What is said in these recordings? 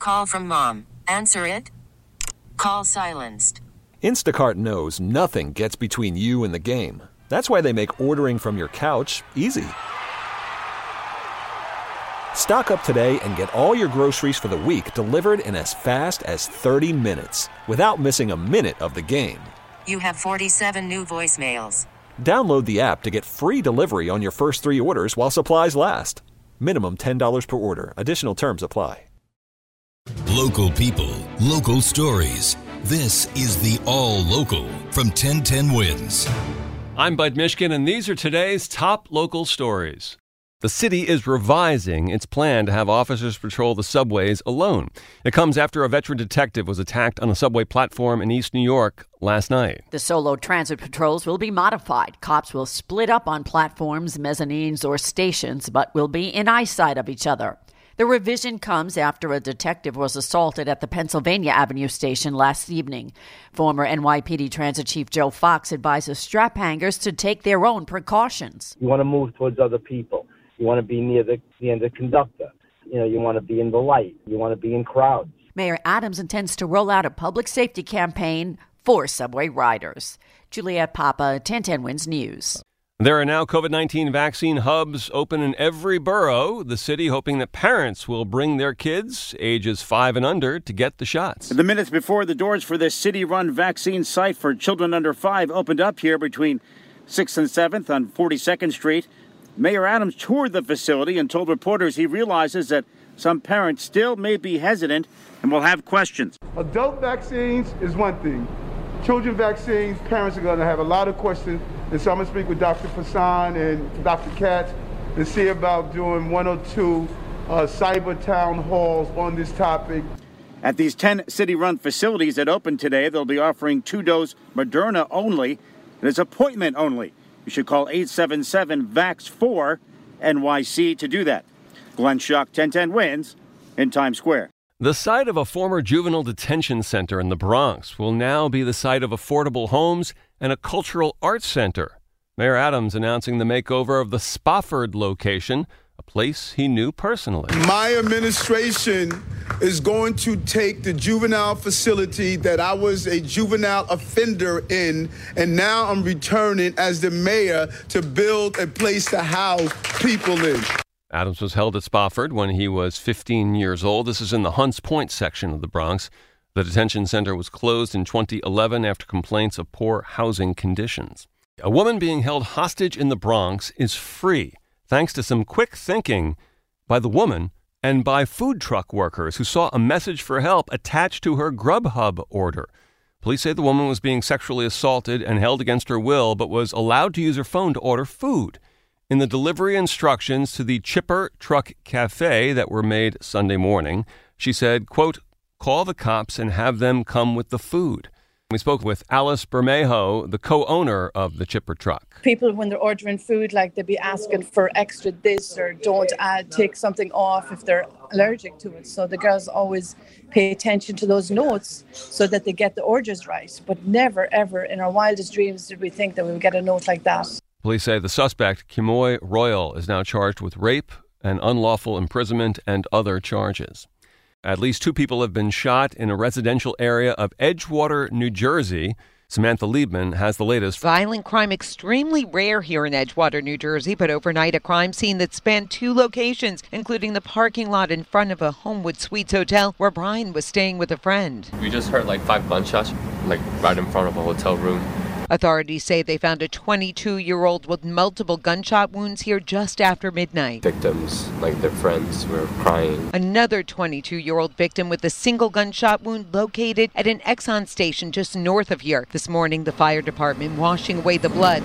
call from mom. Answer it. Call silenced. Instacart knows nothing gets between you and the game. That's why they make ordering from your couch easy. Stock up today and get all your groceries for the week delivered in as fast as 30 minutes without missing a minute of the game. You have 47 new voicemails. Download the app to get free delivery on your first 3 orders while supplies last. Minimum $10 per order. Additional terms apply. Local people, local stories. This is the All Local from 1010 Wins. I'm Bud Mishkin, and these are today's top local stories. The city is revising its plan to have officers patrol the subways alone. It comes after a veteran detective was attacked on a subway platform in East New York last night. The solo transit patrols will be modified. Cops will split up on platforms, mezzanines, or stations, but will be in eyesight of each other. The revision comes after a detective was assaulted at the Pennsylvania Avenue station last evening. Former NYPD Transit Chief Joe Fox advises strap hangers to take their own precautions. You want to move towards other people. You want to be near the conductor. You want to be in the light. You want to be in crowds. Mayor Adams intends to roll out a public safety campaign for subway riders. Juliette Papa, 1010 Wins News. There are now COVID-19 vaccine hubs open in every borough. The city hoping that parents will bring their kids, ages 5 and under, to get the shots. The minutes before the doors for this city-run vaccine site for children under 5 opened up here between 6th and 7th on 42nd Street, Mayor Adams toured the facility and told reporters he realizes that some parents still may be hesitant and will have questions. Adult vaccines is one thing. Children vaccines, parents are going to have a lot of questions. And so I'm going to speak with Dr. Fassan and Dr. Katz and see about doing 1 or 2 cyber town halls on this topic. At these 10 city-run facilities that open today, they'll be offering 2-dose Moderna only. It is appointment only. You should call 877-VAX4-NYC to do that. Glenn Schuck, 1010 Wins in Times Square. The site of a former juvenile detention center in the Bronx will now be the site of affordable homes and a cultural arts center. Mayor Adams announcing the makeover of the Spofford location, a place he knew personally. My administration is going to take the juvenile facility that I was a juvenile offender in, and now I'm returning as the mayor to build a place to house people in. Adams was held at Spofford when he was 15 years old. This is in the Hunts Point section of the Bronx. The detention center was closed in 2011 after complaints of poor housing conditions. A woman being held hostage in the Bronx is free, thanks to some quick thinking by the woman and by food truck workers who saw a message for help attached to her Grubhub order. Police say the woman was being sexually assaulted and held against her will, but was allowed to use her phone to order food. In the delivery instructions to the Chipper Truck Cafe that were made Sunday morning, she said, quote, "Call the cops and have them come with the food." We spoke with Alice Bermejo, the co-owner of the Chipper Truck. People, when they're ordering food, like they'd be asking for extra this or don't take something off if they're allergic to it. So the girls always pay attention to those notes so that they get the orders right. But never, ever in our wildest dreams did we think that we would get a note like that. Police say the suspect, Kimoy Royal, is now charged with rape and unlawful imprisonment and other charges. At least 2 people have been shot in a residential area of Edgewater, New Jersey. Samantha Liebman has the latest. Violent crime extremely rare here in Edgewater, New Jersey, but overnight a crime scene that spanned 2 locations, including the parking lot in front of a Homewood Suites hotel where Brian was staying with a friend. We just heard 5 gunshots, right in front of a hotel room. Authorities say they found a 22-year-old with multiple gunshot wounds here just after midnight. Victims, their friends, were crying. Another 22-year-old victim with a single gunshot wound located at an Exxon station just north of here. This morning, the fire department washing away the blood.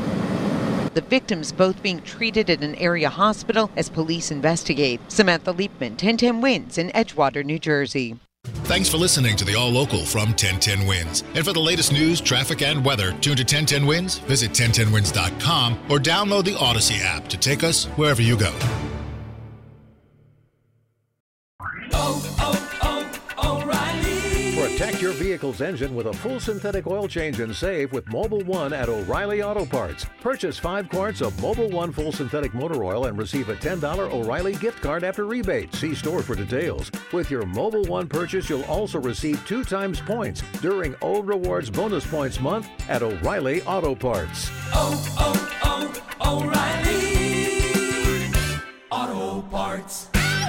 The victims both being treated at an area hospital as police investigate. Samantha Liebman, 1010 Wins in Edgewater, New Jersey. Thanks for listening to the All Local from 1010 Wins. And for the latest news, traffic, and weather, tune to 1010 Wins, visit 1010wins.com, or download the Odyssey app to take us wherever you go. O'Reilly. For a Protect your vehicle's engine with a full synthetic oil change and save with Mobil 1 at O'Reilly Auto Parts. Purchase 5 quarts of Mobil 1 full synthetic motor oil and receive a $10 O'Reilly gift card after rebate. See store for details. With your Mobil 1 purchase, you'll also receive 2 times points during Old Rewards Bonus Points Month at O'Reilly Auto Parts. O'Reilly Auto Parts.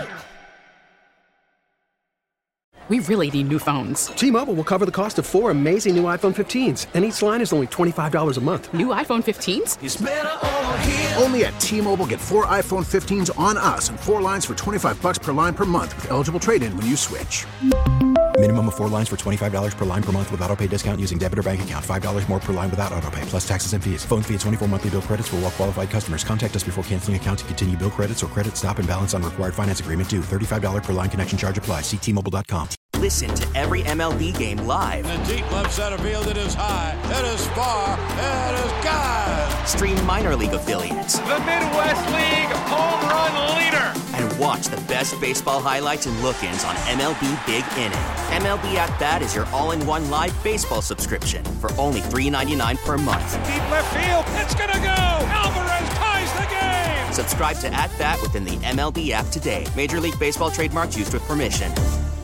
We really need new phones. T-Mobile will cover the cost of 4 amazing new iPhone 15s, and each line is only $25 a month. New iPhone 15s? It's better over here. Only at T-Mobile, get 4 iPhone 15s on us and 4 lines for $25 per line per month with eligible trade-in when you switch. Minimum of 4 lines for $25 per line per month with autopay discount using debit or bank account. $5 more per line without autopay, plus taxes and fees. Phone fee at 24 monthly bill credits for well-qualified customers. Contact us before canceling account to continue bill credits or credit stop and balance on required finance agreement due. $35 per line connection charge applies. See T-Mobile.com. Listen to every MLB game live. In the deep left center field, it is high, it is far, it is gone. Stream minor league affiliates. The Midwest League home run leader. And watch the best baseball highlights and look-ins on MLB Big Inning. MLB At Bat is your all-in-one live baseball subscription for only $3.99 per month. Deep left field, it's gonna go. Alvarez ties the game. Subscribe to At Bat within the MLB app today. Major League Baseball trademarks used with permission.